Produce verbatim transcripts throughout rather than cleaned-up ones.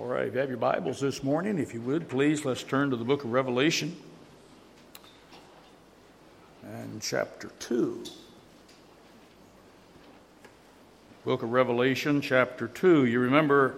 right, if you have your Bibles this morning, if you would, please, let's turn to the book of Revelation and chapter two. Book of Revelation, chapter two. You remember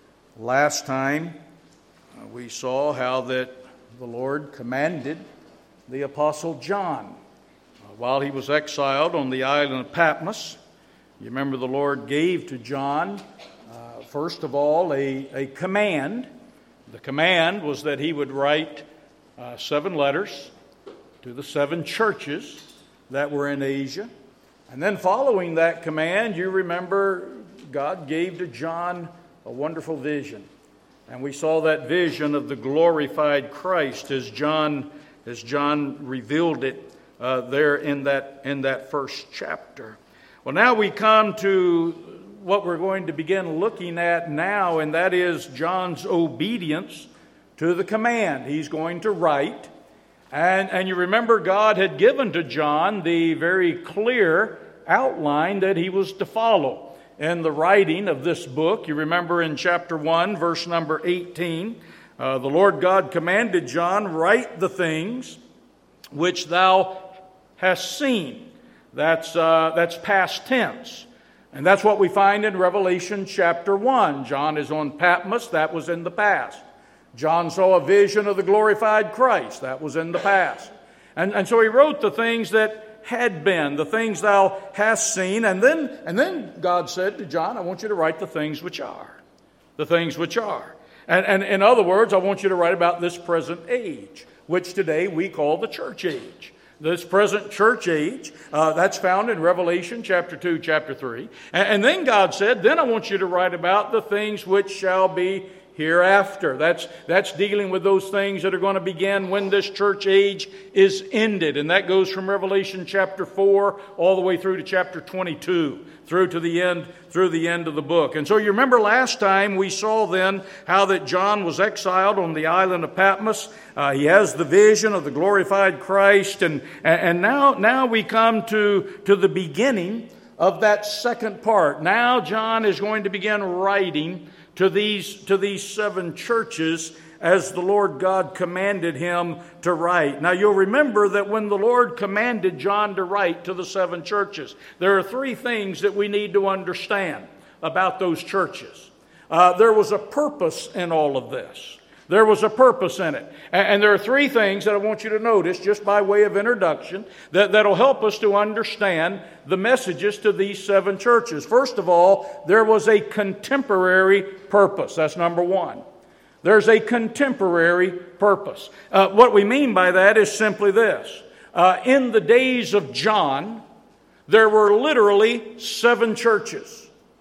last time uh, we saw how that the Lord commanded the Apostle John uh, while he was exiled on the island of Patmos. You remember the Lord gave to John Uh, first of all, a, a command. The command was that he would write uh, seven letters to the seven churches that were in Asia. And then following that command, you remember God gave to John a wonderful vision. And we saw that vision of the glorified Christ as John, as John revealed it uh, there in that, in that first chapter. Well, now we come to what we're going to begin looking at now, and that is John's obedience to the command. He's going to write. And, and you remember God had given to John the very clear outline that he was to follow in the writing of this book. You remember in chapter one, verse number eighteen, uh, the Lord God commanded John, "Write the things which thou hast seen." That's, uh, that's past tense. And that's what we find in Revelation chapter one. John is on Patmos. That was in the past. John saw a vision of the glorified Christ. That was in the past. And, and so he wrote the things that had been, the things thou hast seen. And then, and then God said to John, "I want you to write the things which are." The things which are. And, and in other words, I want you to write about this present age, which today we call the church age. This present church age, uh, that's found in Revelation chapter two, chapter three. And, and then God said, then I want you to write about the things which shall be hereafter. That's, that's dealing with those things that are going to begin when this church age is ended. And that goes from Revelation chapter four all the way through to chapter twenty-two, through to the end, through the end of the book. And so you remember last time we saw then how that John was exiled on the island of Patmos. Uh, he has the vision of the glorified Christ. And, and now, now we come to, to the beginning of that second part. Now John is going to begin writing to these, to these seven churches as the Lord God commanded him to write. Now you'll remember that when the Lord commanded John to write to the seven churches, there are three things that we need to understand about those churches. Uh, there was a purpose in all of this. There was a purpose in it. And, and there are three things that I want you to notice just by way of introduction that, that'll help us to understand the messages to these seven churches. First of all, there was a contemporary purpose. That's number one. There's a contemporary purpose. Uh, what we mean by that is simply this. Uh, in the days of John, there were literally seven churches.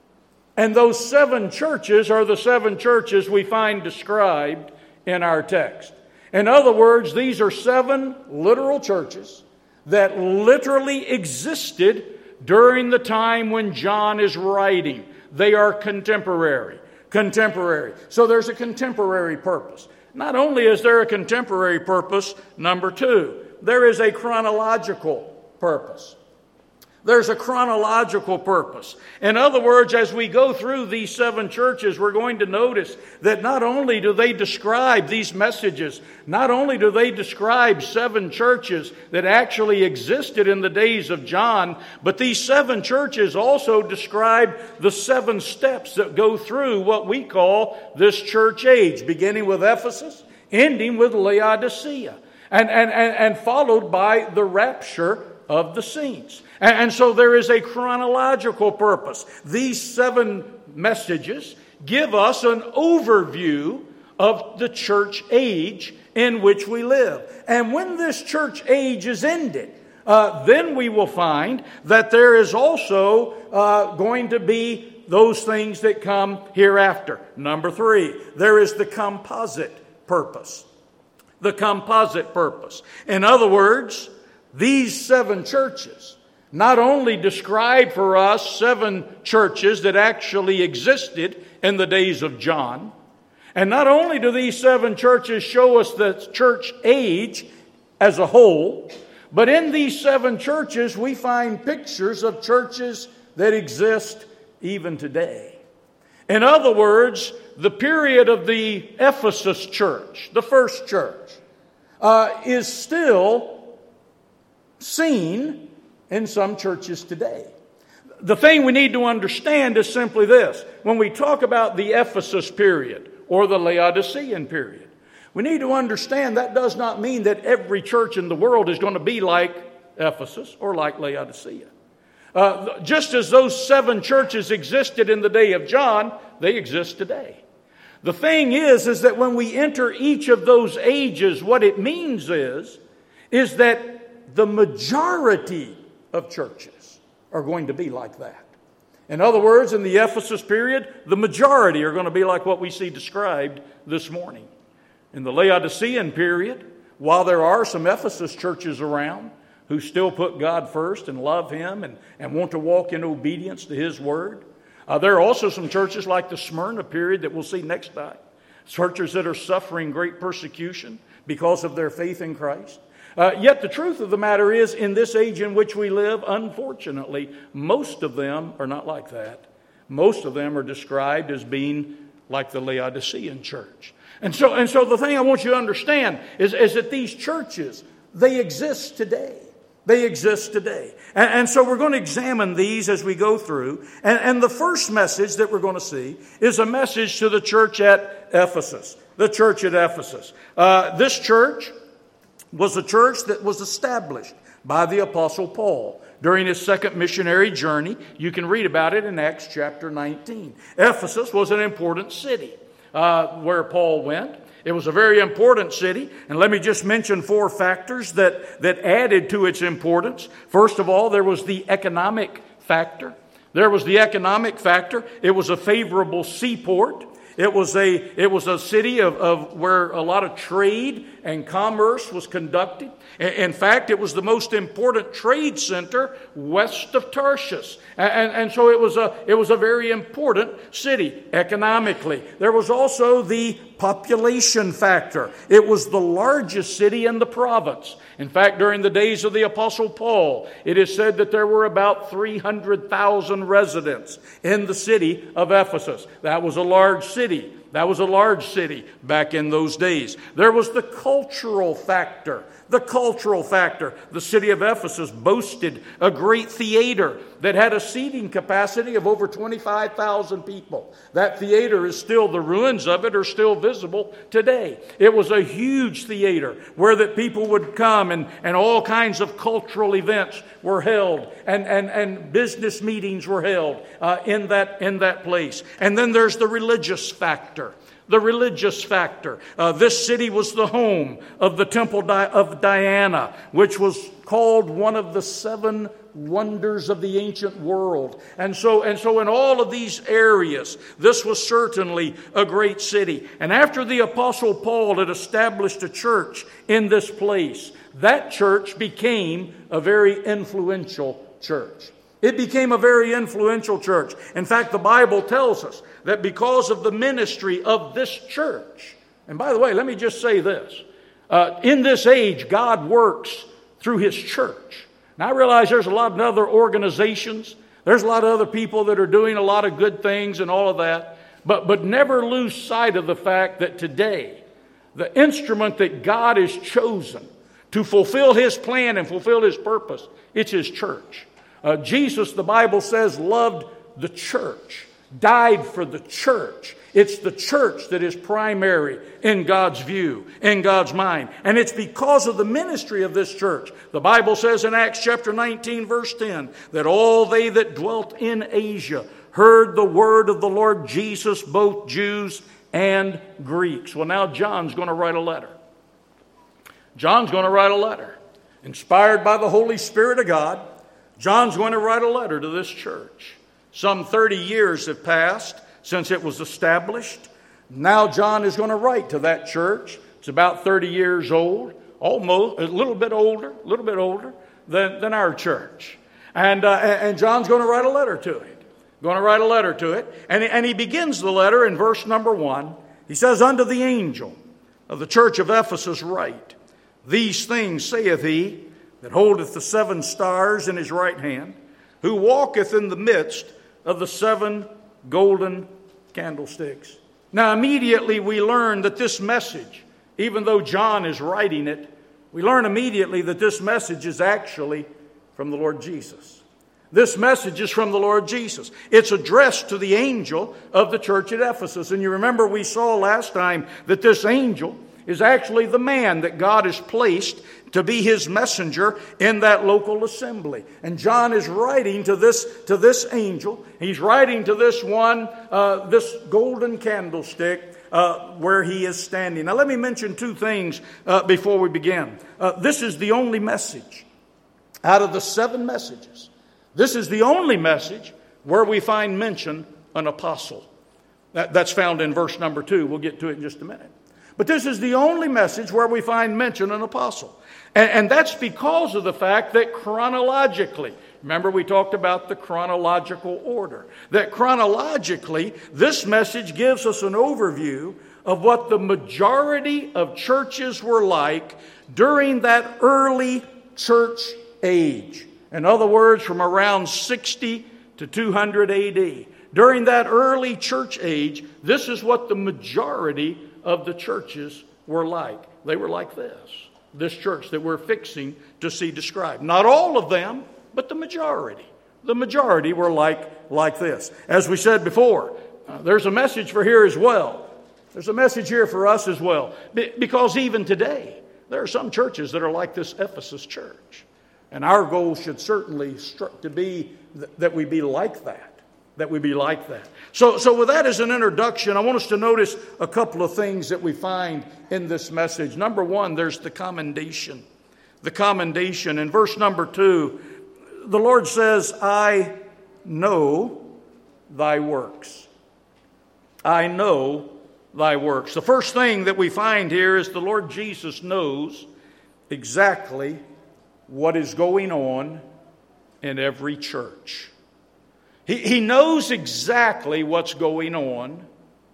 And those seven churches are the seven churches we find described in our text. In other words, these are seven literal churches that literally existed during the time when John is writing. They are contemporary. Contemporary. So there's a contemporary purpose. Not only is there a contemporary purpose, number two, there is a chronological purpose. There's a chronological purpose. In other words, as we go through these seven churches, we're going to notice that not only do they describe these messages, not only do they describe seven churches that actually existed in the days of John, but these seven churches also describe the seven steps that go through what we call this church age, beginning with Ephesus, ending with Laodicea, and, and, and, and followed by the rapture of the saints. And, and so there is a chronological purpose. These seven messages give us an overview of the church age in which we live. And when this church age is ended, uh, then we will find that there is also uh, going to be those things that come hereafter. Number three, there is the composite purpose. The composite purpose. In other words, these seven churches not only describe for us seven churches that actually existed in the days of John, and not only do these seven churches show us the church age as a whole, but in these seven churches we find pictures of churches that exist even today. In other words, the period of the Ephesus church, the first church, uh, is still seen in some churches today. The thing we need to understand is simply this. When we talk about the Ephesus period or the Laodicean period, we need to understand that does not mean that every church in the world is going to be like Ephesus or like Laodicea. Uh, just as those seven churches existed in the day of John, they exist today. The thing is, is that when we enter each of those ages, what it means is, is that the majority of churches are going to be like that. In other words, in the Ephesus period, the majority are going to be like what we see described this morning. In the Laodicean period, while there are some Ephesus churches around who still put God first and love Him and, and want to walk in obedience to His Word, uh, there are also some churches like the Smyrna period that we'll see next time. Churches that are suffering great persecution because of their faith in Christ. Uh, yet the truth of the matter is, in this age in which we live, unfortunately, most of them are not like that. Most of them are described as being like the Laodicean church. And so, and so the thing I want you to understand is, is that these churches, they exist today. They exist today. And, and so we're going to examine these as we go through. And, and the first message that we're going to see is a message to the church at Ephesus. The church at Ephesus. Uh, this church was a church that was established by the Apostle Paul during his second missionary journey. You can read about it in Acts chapter nineteen. Ephesus was an important city uh, where Paul went. It was a very important city, and let me just mention four factors that, that added to its importance. First of all, there was the economic factor. There was the economic factor. It was a favorable seaport. It was a, it was a city of, of where a lot of trade and commerce was conducted. In fact, it was the most important trade center west of Tarshish. And, and, and so it was, a, it was a very important city economically. There was also the population factor. It was the largest city in the province. In fact, during the days of the Apostle Paul, it is said that there were about three hundred thousand residents in the city of Ephesus. That was a large city. That was a large city back in those days. There was the cultural factor. The cultural factor. The city of Ephesus boasted a great theater that had a seating capacity of over twenty-five thousand people. That theater is still, the ruins of it are still visible today. It was a huge theater where that people would come and, and all kinds of cultural events were held and, and, and business meetings were held uh, in that, in that place. And then there's the religious factor. The religious factor. Uh, this city was the home of the Temple Di- of Diana, which was called one of the seven wonders of the ancient world. And so, and so in all of these areas, this was certainly a great city. And after the Apostle Paul had established a church in this place, that church became a very influential church. It became a very influential church. In fact, the Bible tells us that because of the ministry of this church, and by the way, let me just say this. Uh, in this age, God works through His church. Now, I realize there's a lot of other organizations. There's a lot of other people that are doing a lot of good things and all of that. But, but never lose sight of the fact that today, the instrument that God has chosen to fulfill His plan and fulfill His purpose, it's His church. Uh, Jesus, the Bible says, loved the church, died for the church. It's the church that is primary in God's view, in God's mind. And it's because of the ministry of this church. The Bible says in Acts chapter nineteen, verse ten, that all they that dwelt in Asia heard the word of the Lord Jesus, both Jews and Greeks. Well, now John's going to write a letter. John's going to write a letter. Inspired by the Holy Spirit of God, John's going to write a letter to this church. Some thirty years have passed since it was established. Now John is going to write to that church. It's about thirty years old, almost a little bit older, a little bit older than, than our church. And, uh, and John's going to write a letter to it. Going to write a letter to it. And, and he begins the letter in verse number one. He says, "Unto the angel of the church of Ephesus write, These things saith he that holdeth the seven stars in his right hand, who walketh in the midst of the seven golden candlesticks. Now, immediately we learn that this message, even though John is writing it, we learn immediately that this message is actually from the Lord Jesus. This message is from the Lord Jesus. It's addressed to the angel of the church at Ephesus. And you remember we saw last time that this angel is actually the man that God has placed to be his messenger in that local assembly. And John is writing to this, to this angel. He's writing to this one, uh, this golden candlestick uh, where he is standing. Now let me mention two things uh, before we begin. Uh, this is the only message out of the seven messages. This is the only message where we find mention an apostle. That, that's found in verse number two. We'll get to it in just a minute. But this is the only message where we find mention an apostle. And, and that's because of the fact that chronologically, remember we talked about the chronological order, that chronologically this message gives us an overview of what the majority of churches were like during that early church age. In other words, from around sixty to two hundred A D. During that early church age, this is what the majority of the churches were like. They were like this. This church that we're fixing to see described. Not all of them, but the majority. The majority were like, like this. As we said before, uh, there's a message for here as well. There's a message here for us as well. Be- because even today, there are some churches that are like this Ephesus church. And our goal should certainly stru- to be th- that we be like that. That we be like that. So, so with that as an introduction, I want us to notice a couple of things that we find in this message. Number one, there's the commendation. The commendation. In verse number two, the Lord says, I know thy works. I know thy works. The first thing that we find here is the Lord Jesus knows exactly what is going on in every church. He, he knows exactly what's going on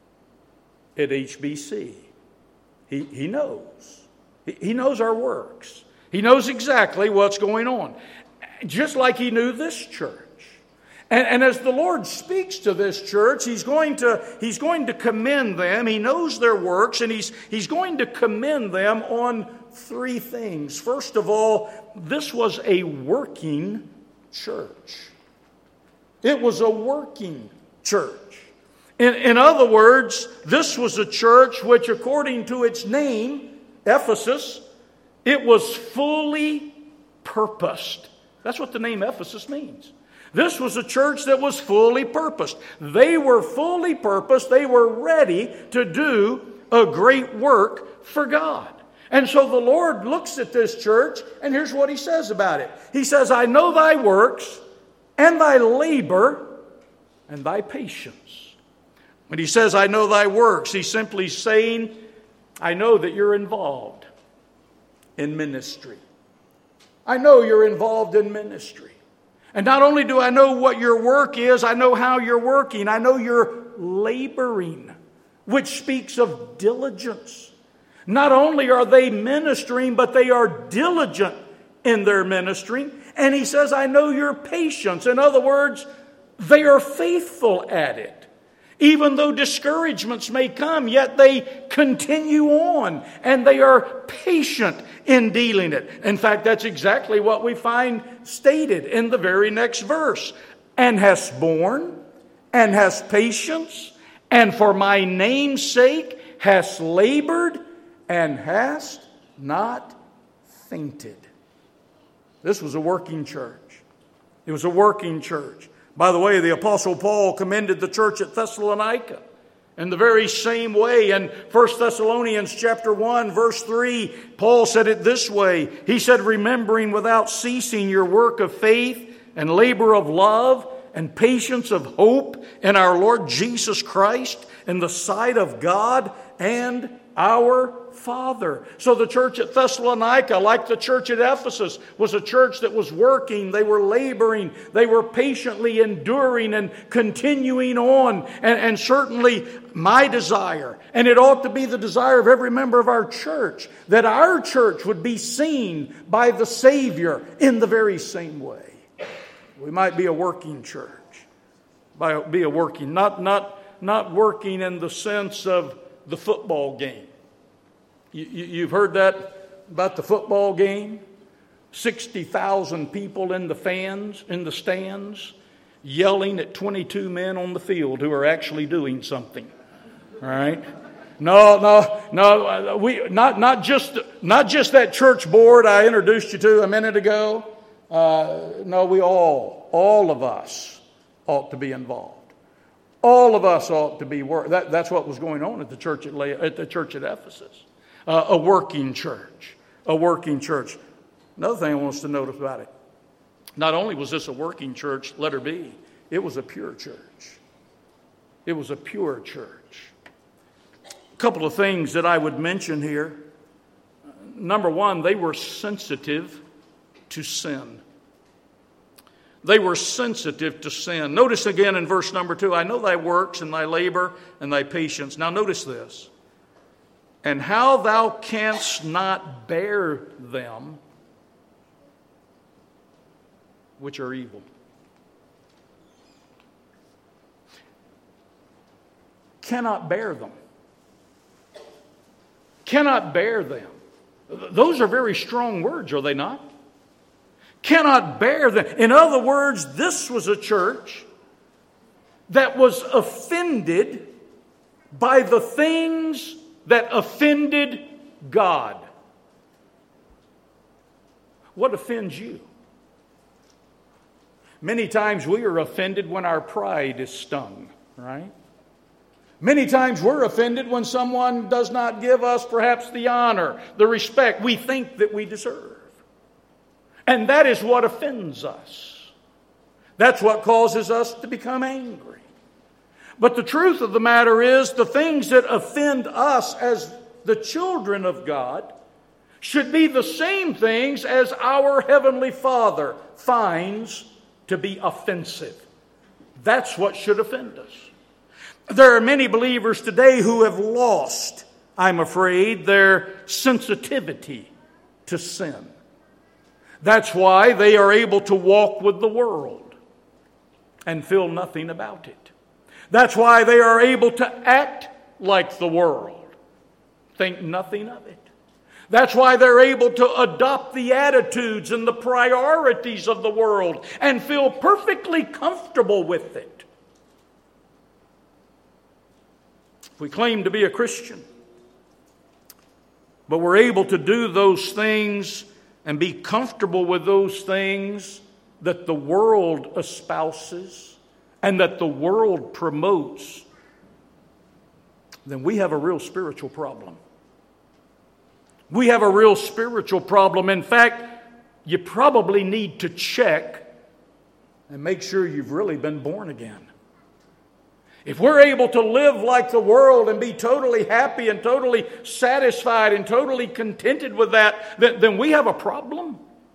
at H B C. He, he knows. He, he knows our works. He knows exactly what's going on. Just like he knew this church. And, and as the Lord speaks to this church, he's going to, he's going to commend them. He knows their works, and he's, he's going to commend them on three things. First of all, this was a working church. It was a working church. In, in other words, this was a church which, according to its name, Ephesus, it was fully purposed. That's what the name Ephesus means. This was a church that was fully purposed. They were fully purposed. They were ready to do a great work for God. And so the Lord looks at this church, and here's what he says about it. He says, I know thy works, and thy labor, and thy patience. When he says, I know thy works, he's simply saying, I know that you're involved in ministry. I know you're involved in ministry. And not only do I know what your work is, I know how you're working. I know you're laboring, which speaks of diligence. Not only are they ministering, but they are diligent in their ministering. And he says, I know your patience. In other words, they are faithful at it. Even though discouragements may come, yet they continue on. And they are patient in dealing it. In fact, that's exactly what we find stated in the very next verse. And hast borne, and hast patience, and for my name's sake hast labored, and hast not fainted. This was a working church. It was a working church. By the way, the Apostle Paul commended the church at Thessalonica in the very same way. In First Thessalonians chapter one, verse three, Paul said it this way. He said, remembering without ceasing your work of faith and labor of love and patience of hope in our Lord Jesus Christ in the sight of God and our Father. So the church at Thessalonica, like the church at Ephesus, was a church that was working. They were laboring. They were patiently enduring and continuing on. And, and certainly my desire, and it ought to be the desire of every member of our church, that our church would be seen by the Savior in the very same way. We might be a working church. By, be a working, not, not not working in the sense of the football game. You, you, you've heard that about the football game? sixty thousand people in the fans, in the stands, yelling at twenty-two men on the field who are actually doing something. All right? No, no, no. We not not just not just that church board I introduced you to a minute ago. Uh, no, we all, all of us, ought to be involved. All of us ought to be work. That, that's what was going on at the church at, at the church at Ephesus, uh, a working church, a working church. Another thing I want us to notice about it: not only was this a working church, letter B, it was a pure church. It was a pure church. A couple of things that I would mention here. Number one, they were sensitive to sin. They were sensitive to sin. Notice again in verse number two, I know thy works and thy labor and thy patience. Now notice this. And how thou canst not bear them which are evil. Cannot bear them. Cannot bear them. Those are very strong words, are they not? Cannot bear them. In other words, this was a church that was offended by the things that offended God. What offends you? Many times we are offended when our pride is stung, right? Many times we're offended when someone does not give us perhaps the honor, the respect we think that we deserve. And that is what offends us. That's what causes us to become angry. But the truth of the matter is, the things that offend us as the children of God should be the same things as our Heavenly Father finds to be offensive. That's what should offend us. There are many believers today who have lost, I'm afraid, their sensitivity to sin. That's why they are able to walk with the world and feel nothing about it. That's why they are able to act like the world, think nothing of it. That's why they're able to adopt the attitudes and the priorities of the world and feel perfectly comfortable with it. We claim to be a Christian, but we're able to do those things and be comfortable with those things that the world espouses and that the world promotes, then we have a real spiritual problem. We have a real spiritual problem. In fact, you probably need to check and make sure you've really been born again. If we're able to live like the world and be totally happy and totally satisfied and totally contented with that, then, then we have a problem.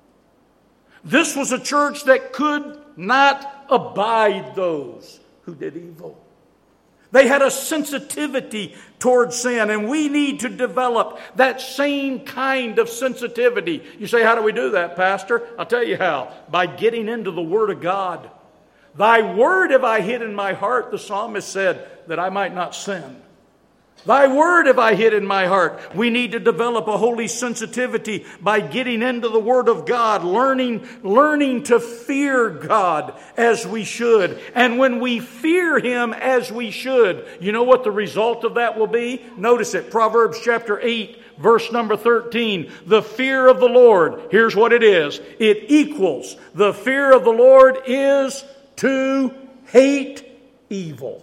This was a church that could not abide those who did evil. They had a sensitivity towards sin, and we need to develop that same kind of sensitivity. You say, how do we do that, Pastor? I'll tell you how. By getting into the Word of God. Thy word have I hid in my heart, the psalmist said, that I might not sin. Thy word have I hid in my heart. We need to develop a holy sensitivity by getting into the Word of God, learning, learning to fear God as we should. And when we fear Him as we should, you know what the result of that will be? Notice it, Proverbs chapter eight, verse number thirteen. The fear of the Lord, here's what it is. It equals, the fear of the Lord is to hate evil.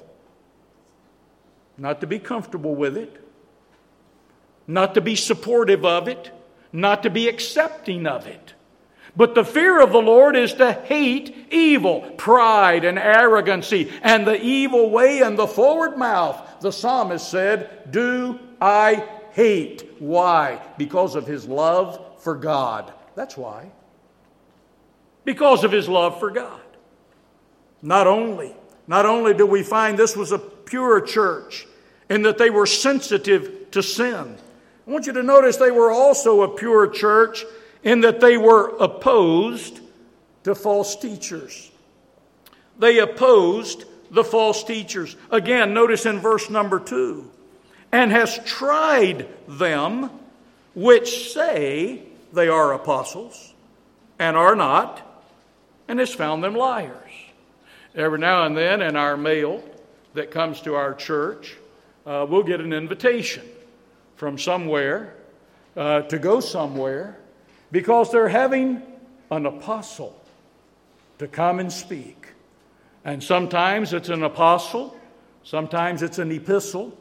Not to be comfortable with it. Not to be supportive of it. Not to be accepting of it. But the fear of the Lord is to hate evil, pride and arrogancy, and the evil way and the forward mouth. The psalmist said, do I hate. Why? Because of his love for God. That's why. Because of his love for God. Not only, not only do we find this was a pure church in that they were sensitive to sin. I want you to notice they were also a pure church in that they were opposed to false teachers. They opposed the false teachers. Again, notice in verse number two. And has tried them which say they are apostles and are not, and has found them liars. Every now and then in our mail that comes to our church, uh, we'll get an invitation from somewhere uh, to go somewhere because they're having an apostle to come and speak. And sometimes it's an apostle, sometimes it's an epistle,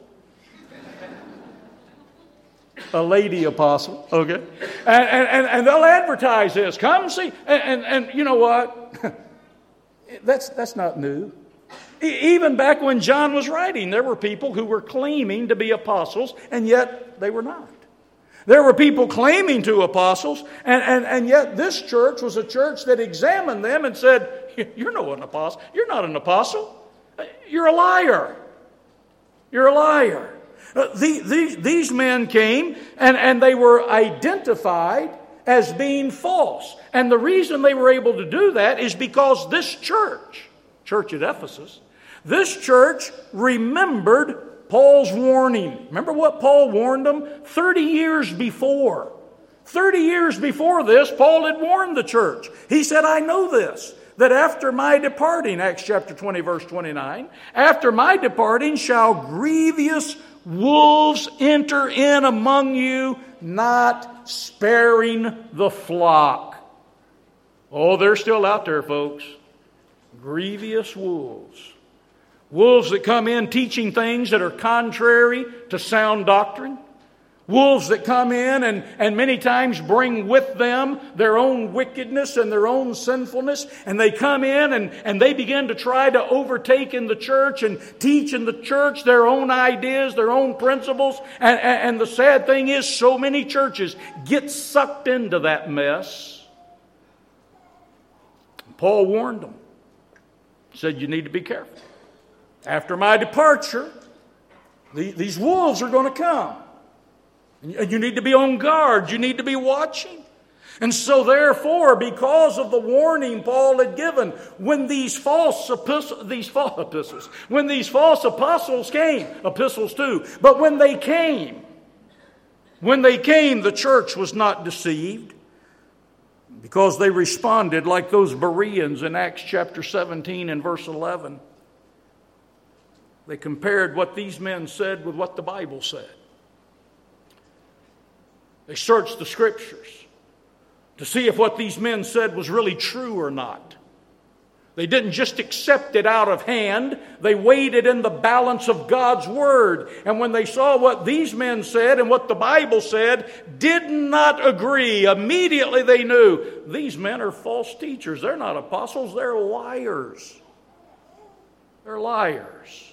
a lady apostle, okay? And, and, and they'll advertise this. Come see. And, and, and you know what? that's, that's not new. E- even back when John was writing, there were people who were claiming to be apostles, and yet they were not. There were people claiming to apostles, and, and, and yet this church was a church that examined them and said, you're not an apostle. You're not an apostle. You're a liar. You're a liar. Uh, the, the, these men came and, and they were identified as being false. And the reason they were able to do that is because this church, church at Ephesus, this church remembered Paul's warning. Remember what Paul warned them? Thirty years before. Thirty years before this, Paul had warned the church. He said, I know this, that after my departing, Acts chapter twenty, verse twenty-nine, after my departing shall grievous wolves enter in among you, not sparing the flock. Oh, they're still out there, folks. Grievous wolves. Wolves that come in teaching things that are contrary to sound doctrine. Wolves that come in and, and many times bring with them their own wickedness and their own sinfulness. And they come in and, and they begin to try to overtake in the church and teach in the church their own ideas, their own principles. And, and, and the sad thing is, so many churches get sucked into that mess. Paul warned them. He said, you need to be careful. After my departure, the, these wolves are going to come. And you need to be on guard. You need to be watching. And so therefore, because of the warning Paul had given, when these false epistles, these false epistles, when these false apostles came, epistles too, but when they came, when they came, the church was not deceived because they responded like those Bereans in Acts chapter seventeen and verse eleven. They compared what these men said with what the Bible said. They searched the Scriptures to see if what these men said was really true or not. They didn't just accept it out of hand. They weighed it in the balance of God's Word. And when they saw what these men said and what the Bible said did not agree, immediately they knew these men are false teachers. They're not apostles. They're liars. They're liars.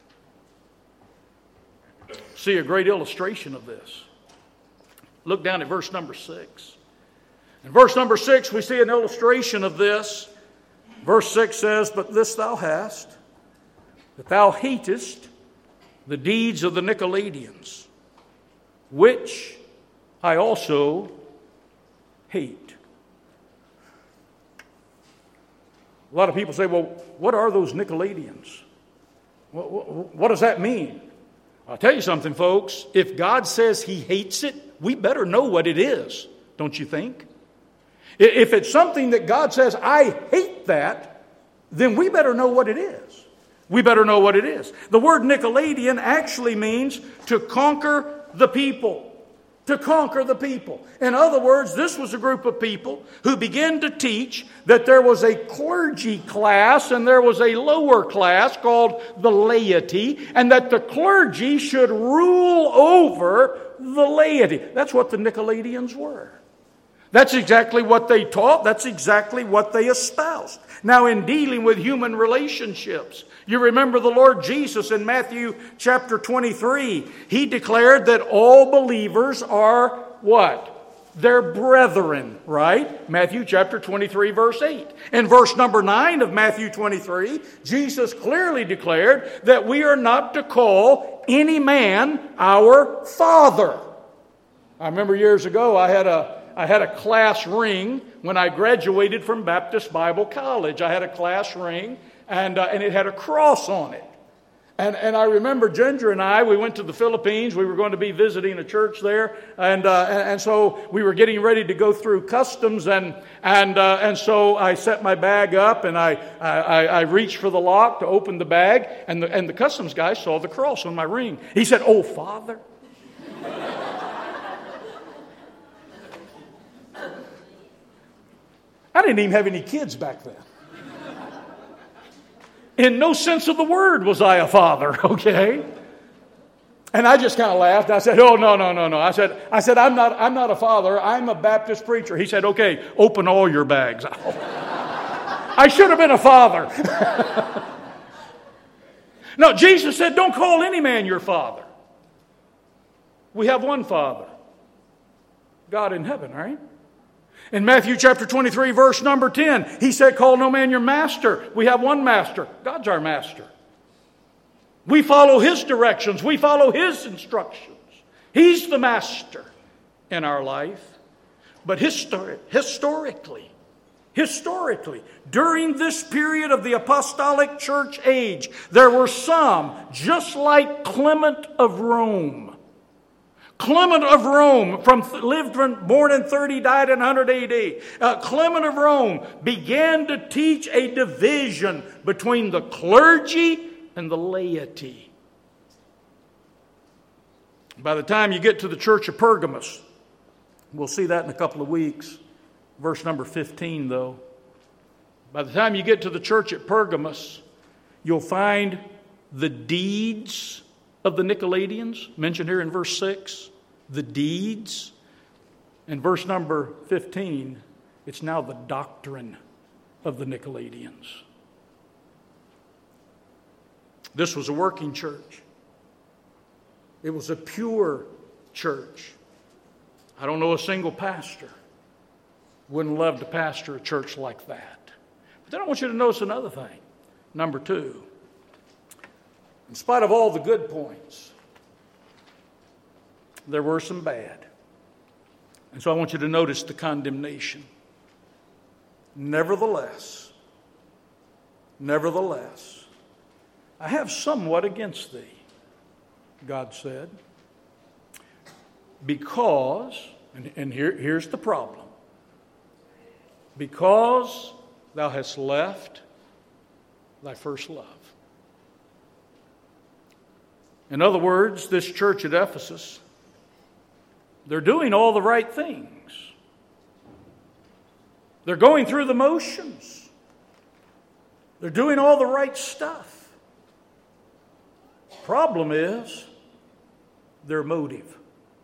See a great illustration of this. Look down at verse number six. In verse number six, we see an illustration of this. Verse six says, but this thou hast, that thou hatest the deeds of the Nicolaitans, which I also hate. A lot of people say, well, what are those Nicolaitans? What, what, what does that mean? I'll tell you something, folks. If God says He hates it, we better know what it is, don't you think? If it's something that God says, I hate that, then we better know what it is. We better know what it is. The word Nicolaitan actually means to conquer the people. To conquer the people. In other words, this was a group of people who began to teach that there was a clergy class and there was a lower class called the laity, and that the clergy should rule over the laity. That's what the Nicolaitans were. That's exactly what they taught. That's exactly what they espoused. Now, in dealing with human relationships, you remember the Lord Jesus in Matthew chapter twenty-three. He declared that all believers are what? Their brethren, right? Matthew chapter twenty-three, verse eight. In verse number nine of Matthew twenty-three, Jesus clearly declared that we are not to call any man our father. I remember years ago I had a I had a class ring when I graduated from Baptist Bible College. I had a class ring, and uh, and it had a cross on it. And and I remember Ginger and I, we went to the Philippines. We were going to be visiting a church there, and uh, and, and so we were getting ready to go through customs, and and uh, and so I set my bag up, and I, I I reached for the lock to open the bag, and the and the customs guy saw the cross on my ring. He said, "Oh, Father." I didn't even have any kids back then. In no sense of the word was I a father, okay? And I just kind of laughed. I said, "Oh, no, no, no, no." I said, I said, I'm not, I'm not a father. I'm a Baptist preacher. He said, "Okay, open all your bags." I should have been a father. No, Jesus said, "Don't call any man your father." We have one Father, God in heaven, right? In Matthew chapter twenty-three, verse number ten, he said, "Call no man your master." We have one master. God's our master. We follow his directions. We follow his instructions. He's the master in our life. But histori- historically, historically, during this period of the apostolic church age, there were some, just like Clement of Rome. Clement of Rome, from lived from, born in thirty, died in one hundred A D. Uh, Clement of Rome began to teach a division between the clergy and the laity. By the time you get to the church of Pergamos, we'll see that in a couple of weeks. Verse number fifteen, though. By the time you get to the church at Pergamos, you'll find the deeds of the Nicolaitans, mentioned here in verse six. The deeds. In verse number fifteen, it's now the doctrine of the Nicolaitans. This was a working church. It was a pure church. I don't know a single pastor wouldn't love to pastor a church like that. But then I want you to notice another thing. Number two, in spite of all the good points, there were some bad. And so I want you to notice the condemnation. Nevertheless, nevertheless, I have somewhat against thee, God said, because, and, and here, here's the problem, because thou hast left thy first love. In other words, this church at Ephesus, they're doing all the right things. They're going through the motions. They're doing all the right stuff. Problem is their motive.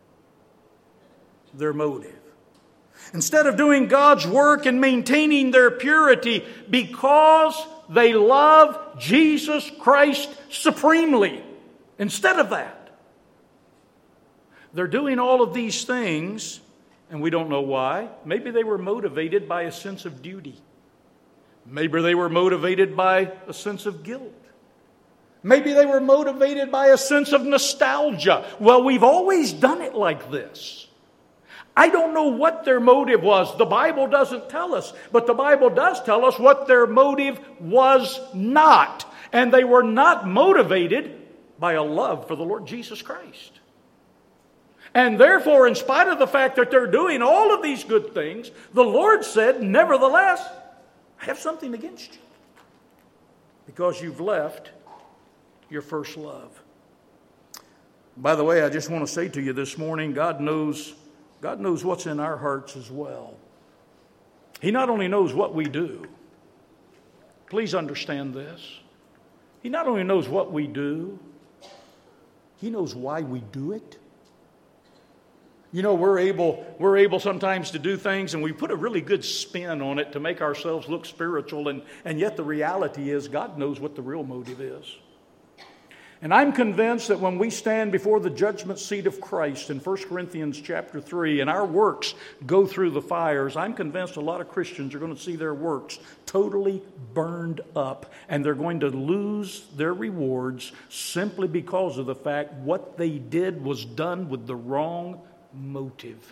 Their motive. Instead of doing God's work and maintaining their purity because they love Jesus Christ supremely, instead of that, they're doing all of these things, and we don't know why. Maybe they were motivated by a sense of duty. Maybe they were motivated by a sense of guilt. Maybe they were motivated by a sense of nostalgia. Well, we've always done it like this. I don't know what their motive was. The Bible doesn't tell us, but the Bible does tell us what their motive was not. And they were not motivated by a love for the Lord Jesus Christ. And therefore, in spite of the fact that they're doing all of these good things, the Lord said, "Nevertheless, I have something against you, because you've left your first love." By the way, I just want to say to you this morning, God knows, God knows what's in our hearts as well. He not only knows what we do. Please understand this. He not only knows what we do, He knows why we do it. You know, we're able, we're able sometimes to do things and we put a really good spin on it to make ourselves look spiritual, and, and yet the reality is God knows what the real motive is. And I'm convinced that when we stand before the judgment seat of Christ in First Corinthians chapter three and our works go through the fires, I'm convinced a lot of Christians are going to see their works totally burned up, and they're going to lose their rewards simply because of the fact what they did was done with the wrong motive.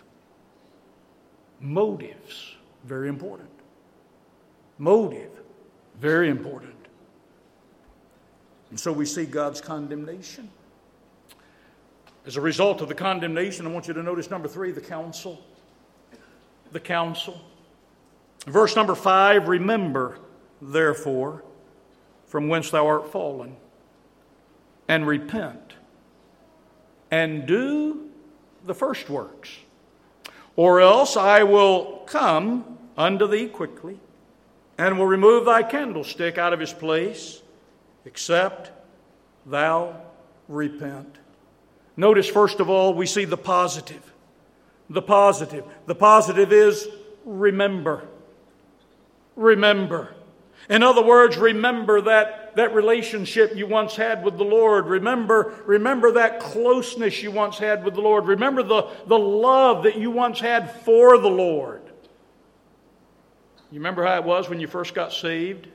Motives, very important. Motive, very important. And so we see God's condemnation. As a result of the condemnation, I want you to notice number three, the counsel. The counsel. Verse number five, remember, therefore, from whence thou art fallen, and repent, and do the first works. Or else I will come unto thee quickly, and will remove thy candlestick out of his place, except thou repent. Notice, first of all, we see the positive. The positive. The positive is remember. Remember. In other words, remember that, that relationship you once had with the Lord. Remember, remember that closeness you once had with the Lord. Remember the, the love that you once had for the Lord. You remember how it was when you first got saved?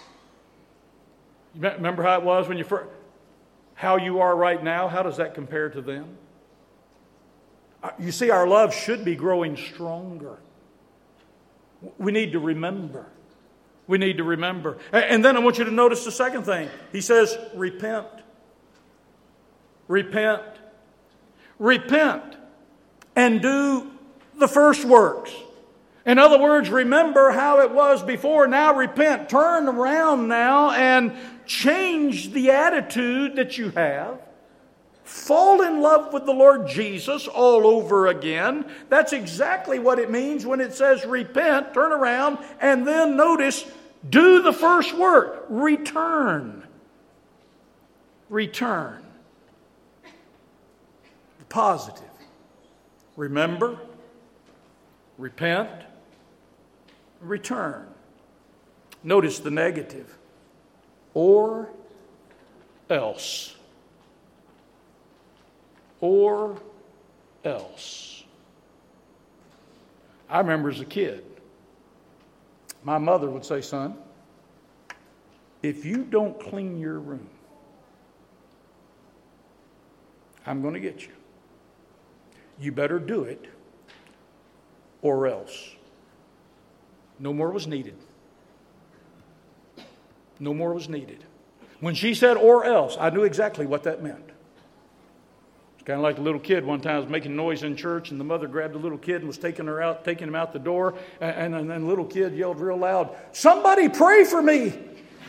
You remember how it was when you first... How you are right now, how does that compare to them? You see, our love should be growing stronger. We need to remember. We need to remember. And then I want you to notice the second thing. He says, repent. Repent. Repent. And do the first works. In other words, remember how it was before. Now repent. Turn around now and change the attitude that you have. Fall in love with the Lord Jesus all over again. That's exactly what it means when it says repent, turn around, and then notice, do the first work. Return. Return. The positive. Remember. Repent. Return. Notice the negative. Or else. Or else. I remember as a kid, my mother would say, son, if you don't clean your room, I'm going to get you. You better do it, or else. No more was needed. No more was needed. When she said, or else, I knew exactly what that meant. It's kind of like a little kid one time was making noise in church, and the mother grabbed the little kid and was taking her out, taking him out the door, and, and then the little kid yelled real loud, somebody pray for me.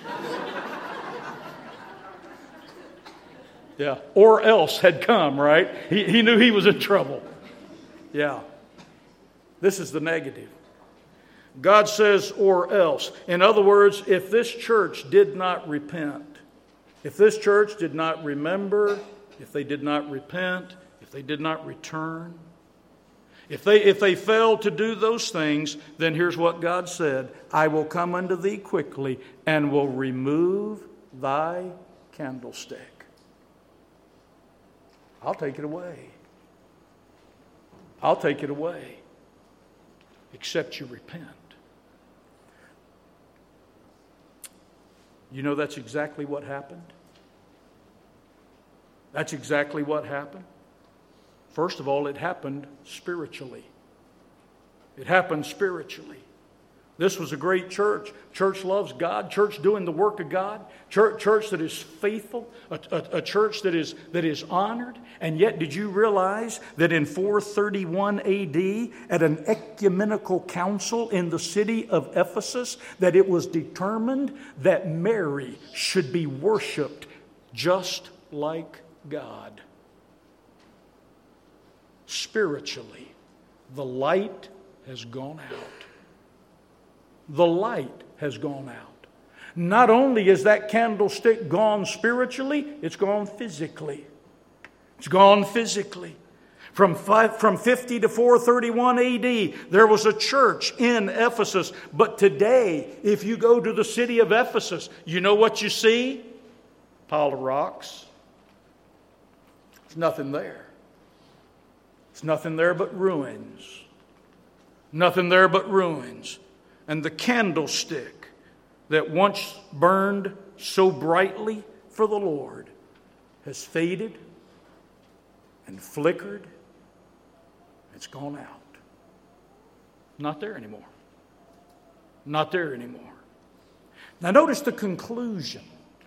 Yeah, or else had come, right? He, he knew he was in trouble. Yeah. This is the negative. God says, or else. In other words, if this church did not repent, if this church did not remember, if they did not repent, if they did not return, if they, if they failed to do those things, then here's what God said, I will come unto thee quickly and will remove thy candlestick. I'll take it away. I'll take it away. Except you repent. You know that's exactly what happened? That's exactly what happened. First of all, it happened spiritually. It happened spiritually. This was a great church. Church loves God. Church doing the work of God. Church, church that is faithful. A, a, a church that is, that is honored. And yet, did you realize that in four thirty-one A D, at an ecumenical council in the city of Ephesus, that it was determined that Mary should be worshipped just like God? Spiritually, the light has gone out. The light has gone out. Not only is that candlestick gone spiritually, it's gone physically. It's gone physically. From five, from fifty to four thirty-one A D, there was a church in Ephesus. But today, if you go to the city of Ephesus, you know what you see? Pile of rocks. There's nothing there. There's nothing there but ruins. Nothing there but ruins. And the candlestick that once burned so brightly for the Lord has faded and flickered. It's gone out. Not there anymore. Not there anymore. Now notice the conclusion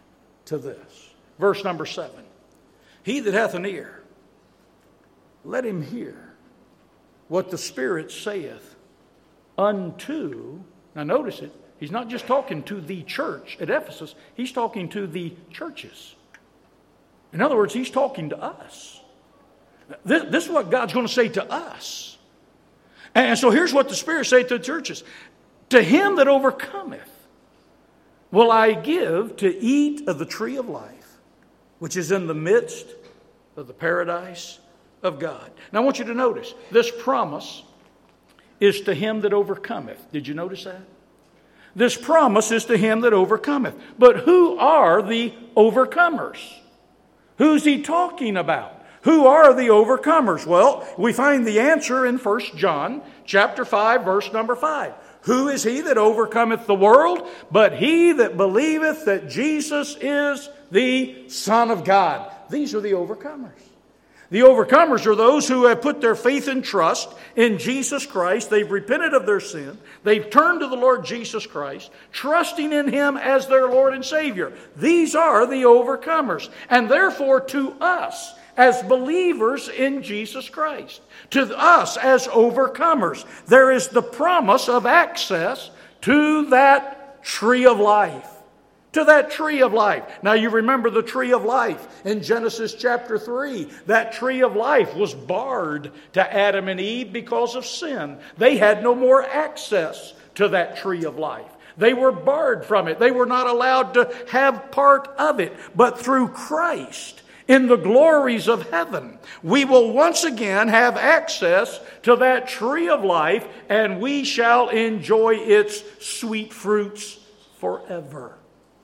to this. Verse number seven. He that hath an ear, let him hear what the Spirit saith unto, now notice it, he's not just talking to the church at Ephesus, he's talking to the churches. In other words, he's talking to us. This, this is what God's going to say to us. And so here's what the Spirit saith to the churches. To him that overcometh will I give to eat of the tree of life, which is in the midst of the paradise of God. Now I want you to notice, this promise is to him that overcometh. Did you notice that? This promise is to him that overcometh. But who are the overcomers? Who's he talking about? Who are the overcomers? Well, we find the answer in First John chapter five, verse number five. Who is he that overcometh the world? But he that believeth that Jesus is the Son of God. These are the overcomers. The overcomers are those who have put their faith and trust in Jesus Christ. They've repented of their sin. They've turned to the Lord Jesus Christ, trusting in Him as their Lord and Savior. These are the overcomers. And therefore, to us, as believers in Jesus Christ, to us as overcomers, there is the promise of access to that tree of life. To that tree of life. Now you remember the tree of life in Genesis chapter three. That tree of life was barred to Adam and Eve because of sin. They had no more access to that tree of life. They were barred from it. They were not allowed to have part of it. But through Christ, in the glories of heaven, we will once again have access to that tree of life, and we shall enjoy its sweet fruits forever.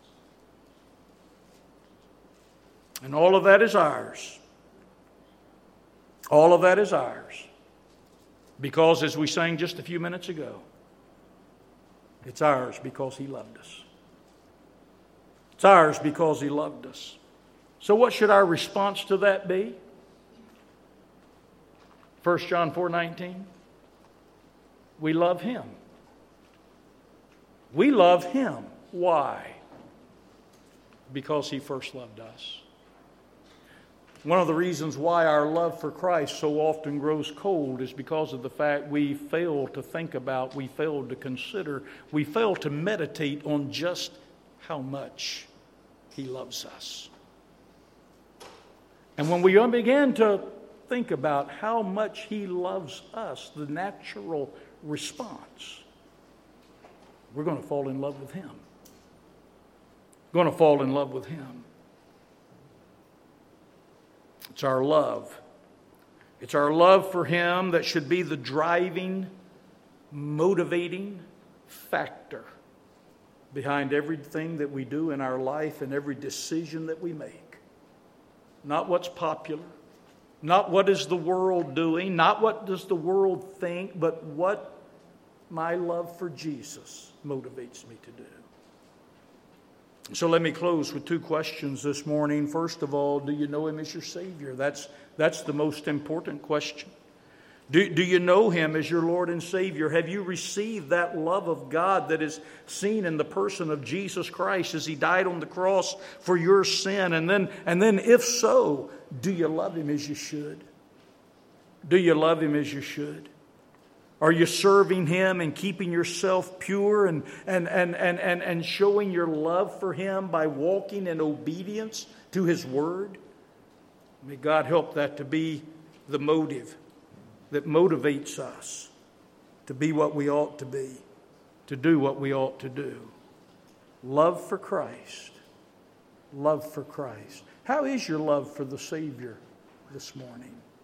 And all of that is ours. All of that is ours. Because, as we sang just a few minutes ago, it's ours because He loved us. It's ours because He loved us. So what should our response to that be? First John four nineteen. We love Him. We love Him. Why? Because He first loved us. One of the reasons why our love for Christ so often grows cold is because of the fact we fail to think about, we fail to consider, we fail to meditate on just how much He loves us. And when we begin to think about how much He loves us, the natural response, we're going to fall in love with Him. We're going to fall in love with Him. It's our love. It's our love for Him that should be the driving, motivating factor behind everything that we do in our life and every decision that we make. Not what's popular, not what is the world doing, not what does the world think, but what my love for Jesus motivates me to do. So let me close with two questions this morning. First of all, do you know Him as your Savior? That's, that's the most important question. Do, do you know Him as your Lord and Savior? Have you received that love of God that is seen in the person of Jesus Christ as He died on the cross for your sin? And then, and then if so, do you love Him as you should? Do you love Him as you should? Are you serving Him and keeping yourself pure and, and, and, and, and, and showing your love for Him by walking in obedience to His Word? May God help that to be the motive that motivates us to be what we ought to be, to do what we ought to do. Love for Christ. Love for Christ. How is your love for the Savior this morning?